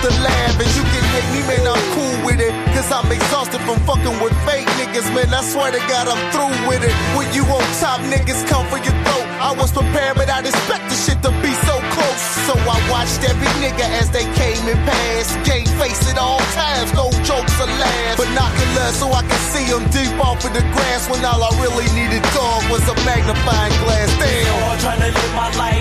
to laugh. And you can hate me, man, I'm cool with it. Cause I'm exhausted from fucking with fake niggas, man. I swear to God, I'm through with it. When you on top, niggas come for your throat. I was prepared, but I'd expect the shit to be so close. So I watched every nigga as they came and passed. Game face at all times, no jokes or laughs. But knocking love so I can see them deep off of the grass. When all I really needed, dog, was a magnifying glass. Damn. Trying to live my life